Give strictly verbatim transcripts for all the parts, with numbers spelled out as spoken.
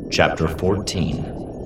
Chapter fourteen.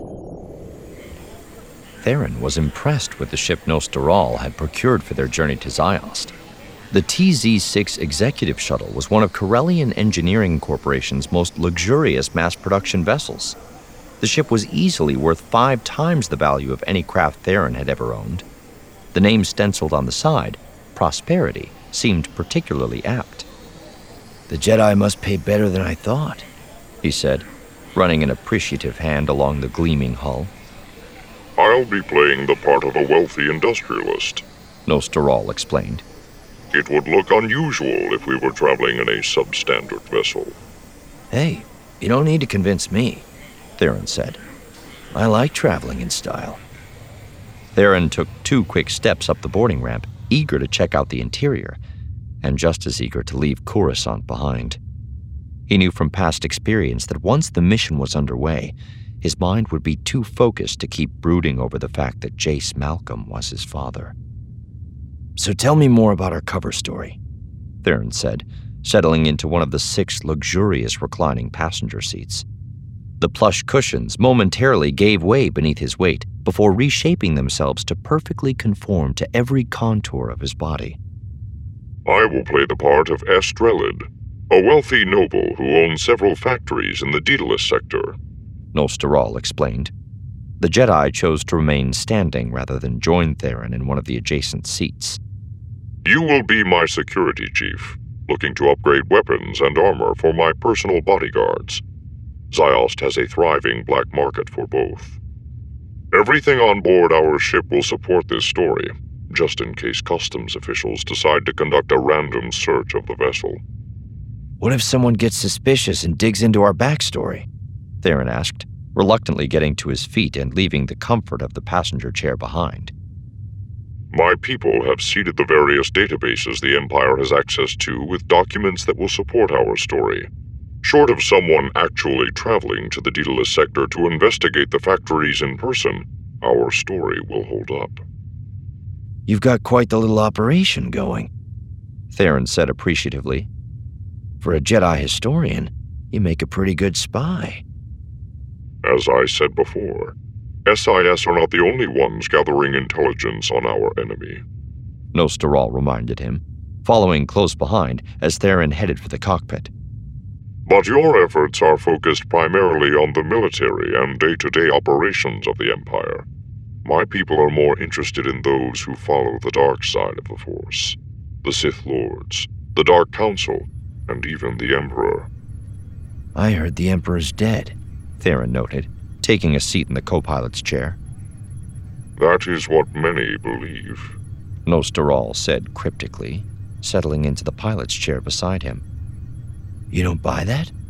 Theron was impressed with the ship Nostromo had procured for their journey to Ziost. The T Z six executive shuttle was one of Corellian Engineering Corporation's most luxurious mass-production vessels. The ship was easily worth five times the value of any craft Theron had ever owned. The name stenciled on the side, Prosperity, seemed particularly apt. "The Jedi must pay better than I thought," he said, running an appreciative hand along the gleaming hull. "I'll be playing the part of a wealthy industrialist," Nostromo explained. "It would look unusual if we were traveling in a substandard vessel." "Hey, you don't need to convince me," Theron said. "I like traveling in style." Theron took two quick steps up the boarding ramp, eager to check out the interior, and just as eager to leave Coruscant behind. He knew from past experience that once the mission was underway, his mind would be too focused to keep brooding over the fact that Jace Malcolm was his father. "So tell me more about our cover story," Theron said, settling into one of the six luxurious reclining passenger seats. The plush cushions momentarily gave way beneath his weight before reshaping themselves to perfectly conform to every contour of his body. "I will play the part of Estrelid, a wealthy noble who owns several factories in the Daedalus sector," Nostromo explained. The Jedi chose to remain standing rather than join Theron in one of the adjacent seats. "You will be my security chief, looking to upgrade weapons and armor for my personal bodyguards. Ziost has a thriving black market for both. Everything on board our ship will support this story, just in case customs officials decide to conduct a random search of the vessel." "What if someone gets suspicious and digs into our backstory?" Theron asked, reluctantly getting to his feet and leaving the comfort of the passenger chair behind. "My people have seeded the various databases the Empire has access to with documents that will support our story. Short of someone actually traveling to the Daedalus sector to investigate the factories in person, our story will hold up." "You've got quite the little operation going," Theron said appreciatively. "For a Jedi historian, you make a pretty good spy." "As I said before, S I S are not the only ones gathering intelligence on our enemy," Nostromo reminded him, following close behind as Theron headed for the cockpit. "But your efforts are focused primarily on the military and day-to-day operations of the Empire. My people are more interested in those who follow the dark side of the Force. The Sith Lords, the Dark Council, and even the Emperor." "I heard the Emperor's dead," Theron noted, taking a seat in the co-pilot's chair. "That is what many believe," Nostromo said cryptically, settling into the pilot's chair beside him. "You don't buy that?"